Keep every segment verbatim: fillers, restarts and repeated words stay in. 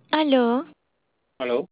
Aló, Aló,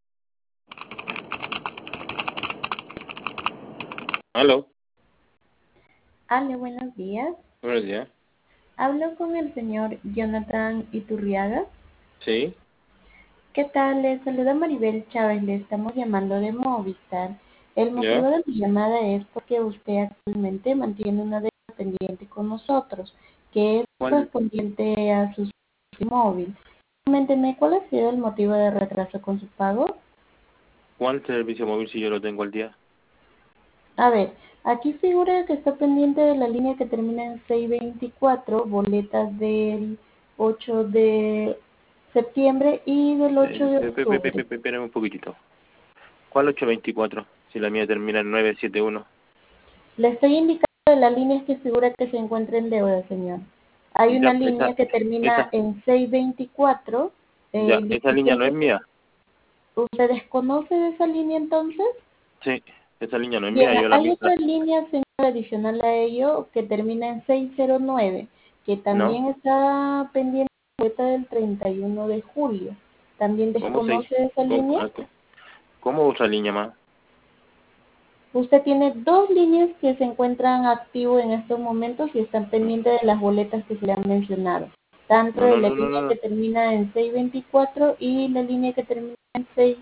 aló, Ale, buenos días. buenos días. Hablo con el señor Jonathan Iturriaga. Sí, ¿Qué tal? Le saluda Maribel Chávez. Le estamos llamando de Movistar. El motivo ya. de mi llamada es porque usted actualmente mantiene una deuda pendiente con nosotros, que es ¿Cuál, correspondiente a su servicio móvil. Coménteme cuál ha sido el motivo de retraso con su pago. cuál servicio móvil si yo lo tengo al día? A ver, aquí figura que está pendiente de la línea que termina en seiscientos veinticuatro, boletas del ocho de septiembre y del ocho Eh, de pe- pe- pe- pe- octubre. pe- pe- Espérame un poquitito. ¿Cuál ocho veinticuatro? Si la mía termina en nueve siete uno. Le estoy indicando de las líneas que figura que se encuentra en deuda, señor. Hay Ya, una línea esa, que termina esa, en seiscientos veinticuatro, eh, ya, esa línea no es diecisiete. mía. ¿Usted desconoce de esa línea entonces? Sí, esa línea no es Bien, mía. Yo la hay mía, otra la- línea, señor, adicional a ello, que termina en seiscientos nueve, que ¿no? también está pendiente de la fecha del treinta y uno de julio. ¿También ¿Cómo se desconoce esa ¿Cómo, línea? ah, co- cómo otra línea más? Usted tiene dos líneas que se encuentran activos en estos momentos y están pendientes de las boletas que se le han mencionado. Tanto No, de no, la no, no, línea no. que No, termina en seiscientos veinticuatro y la línea que termina en seis.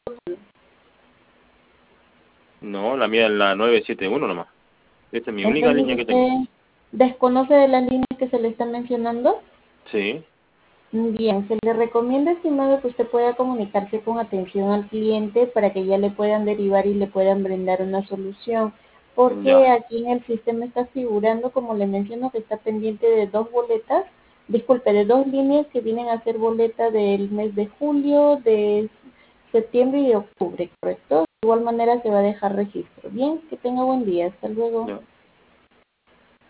no, la mía es la nueve siete uno nomás. Esa es mi única Entonces, línea que tengo. ¿usted desconoce de las líneas que se le están mencionando? Sí, Bien, se le recomienda, estimado, que usted pueda comunicarse con atención al cliente para que ya le puedan derivar y le puedan brindar una solución, porque ya. aquí en el sistema está figurando, como le menciono, que está pendiente de dos boletas, disculpe, de dos líneas que vienen a ser boleta del mes de julio, de septiembre y de octubre, ¿correcto? De igual manera se va a dejar registro. Bien, que tenga buen día. Hasta luego. Ya.